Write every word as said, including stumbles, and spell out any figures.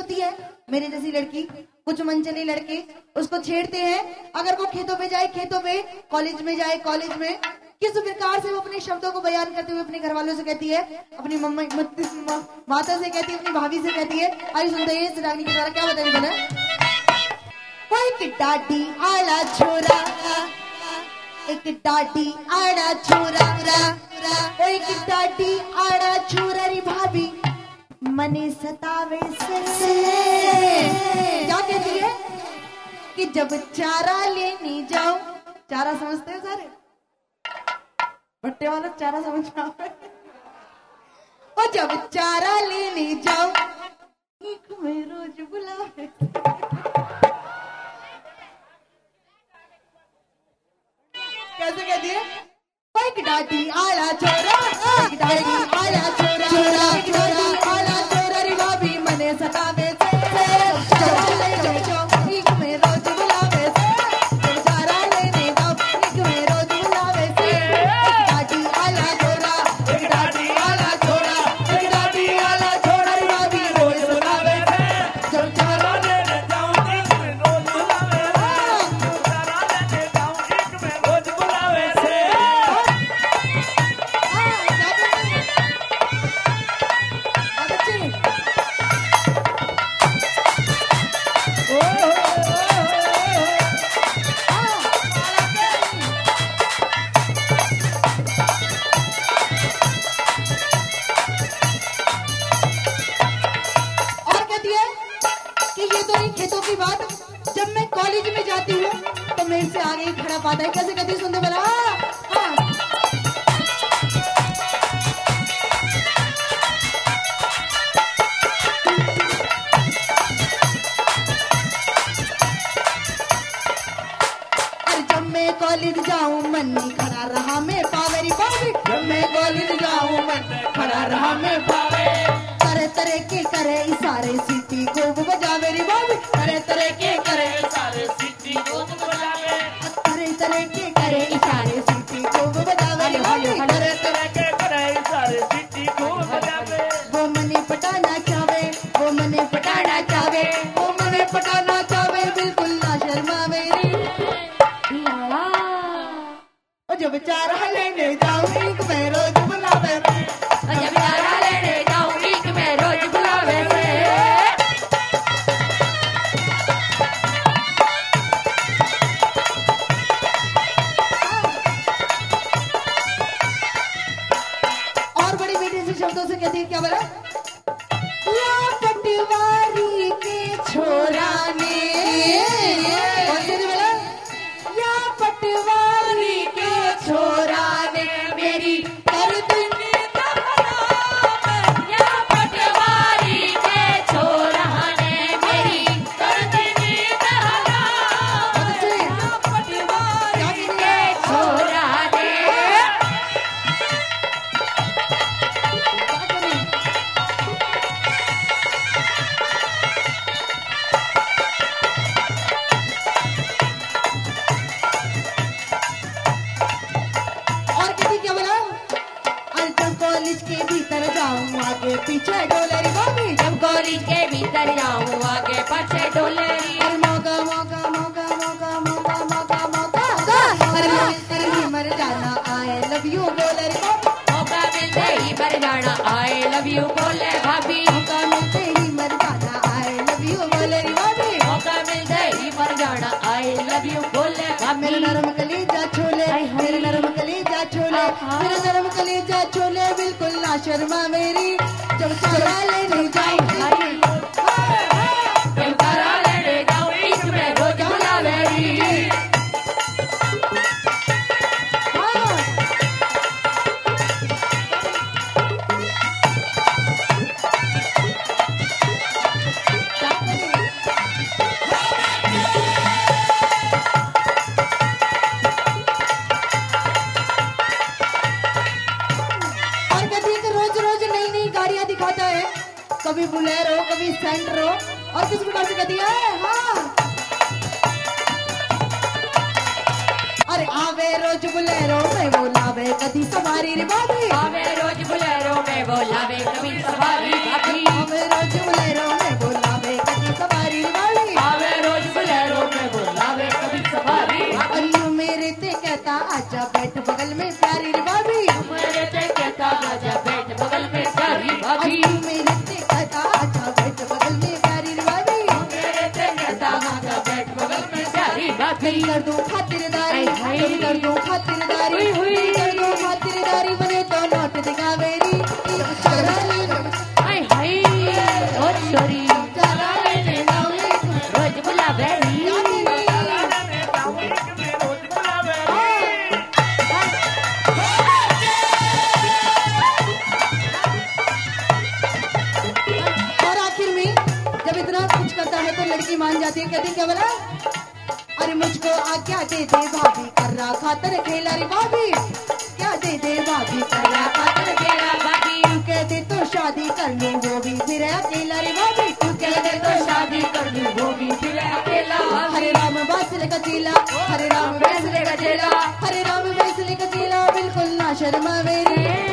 होती है, मेरी जैसी लड़की, कुछ मनचली लड़के उसको छेड़ते हैं, अगर वो खेतों पे जाए खेतों पे, कॉलेज में जाए कॉलेज में, किस प्रकार से वो अपने शब्दों को बयान करते हुए अपने घर वालों से कहती है, अपनी मम्मा माता से कहती है, अपनी भाभी से कहती है। आइए सुनते हैं इस रागनी के द्वारा क्या बताइए बोले। एक डाडी आड़ा छोरा, एक डाडी आड़ा छोरा, एक डाडी आड़ा छोरा री भाभी मने सतावे से। क्या कहती है कि जब चारा लेने जाओ, चारा समझते हो सारे, भट्टे वाला चारा समझ में आवे, और जब चारा लेने जाओ एक में रोज बुलावे। कैसे कहती है? एक डाटी आला छोरा, एक डाटी आला छोरा, एक डाटी आला छोरा री भाभी मने सतावे से। चारा लेने जाओ एक में रोज बुलावे से, जब चारा लेने जाओ एक में रोज बुलावे से। एक डाटी आला छोरा, एक डाटी आला छोरा, एक डाटी आला छोरा री भाभी रोज बुलावे से, जब चारा लेने जाओ एक में रोज बुलावे से, चारा लेने जाओ एक में रोज बुलावे से। खेतों की बात, जब मैं कॉलेज में जाती हूँ तो मेरे से आगे ही खड़ा पाता है। कैसे कहती सुनते बना। अरे जब मैं कॉलेज जाऊँ मन नहीं खड़ा रहा मैं पावेरी पावे, जब मैं कॉलेज जाऊँ मन खड़ा रहा मैं पावे। तरह तरह के करे इशारे सीटी को बजावे रे बाबी, तरह तरह के करे इशारे सीटी को बजावे, तरह तरह के करे इशारे सीटी को बजावे रे बाबी, तरह तरह के करे इशारे सीटी को बजावे। वो मने पटाना चाहे, वो मने पटाना चाहे, वो मने पटाना चाहे, बिल्कुल ना शर्मावे रे। और जब चारा लेने जाऊं एक मैं रोज बुलावे रे, और जब चारा लेने जाऊं एक मैं रोज बुलावे रे। और बड़ी मीठी से शब्दों से कहती है, क्या बोला? या पटवारी के छोरा ने, कौन सी बोला? या पटवारी के छोरा ने मेरी कर दुनिया आगे पीछे डोलेरी बाबी, जब कॉलेज के भीतर जाऊँ आगे पीछे डोलेरी। और मौका मौका मौका मौका मौका मौका मौका अरे मिलते ही मर जाना आई लव यू बोलेरी बाबी, मौका मिलते ही मर जाना आई लव यू बोले भाभी, मौका मिलते ही मर जाना आई लव यू बोलेरी बाबी, मौका मिलते ही मर जाना आई लव यू बोले भाभी। मेरे नरम कलीजा छोले, मेरे नरम कलीजा छोले, मेरे नरम कलीजा छोले, बिल्कुल ना शर्मा मेरी, जब चारा लेने जाऊं जब चारा लेने जाऊं एक में रोज बुलावे री। कभी बुलेरो कभी सेंट्रो, और किस प्रकार से कहती है। हाँ अरे आवे रोज बुलेरो में बोलावे कभी सवारी रे बाबी, आवे रोज बुलेरो में बोलावे कभी सवारी भाभी, आवे रोज बुलेरो में बोलावे कर दूं खातिरदारी कर दूं खातिरदारी बने तो नोट दिखा मेरी हाय हाय ओ छोरी रोज बुलावे और आखिर में जब इतना कुछ करता है तो लड़की मान जाती है। कहती क्या बोला, अरे मुझको आज्ञा दे दे भाभी कर रहा खातर खेला रे भाभी, क्या दे दे भाभी कर रहा खातर खेला भाभी, तू कह दे तो शादी कर लूं वो भी फिर अकेला रे भाभी, तू कह दे तो शादी कर लूं वो भी फिर अकेला। हरे राम बासले का चेला हरे राम बासले का चेला हरे राम बासले का चेला बिल्कुल ना शर्मा मेरी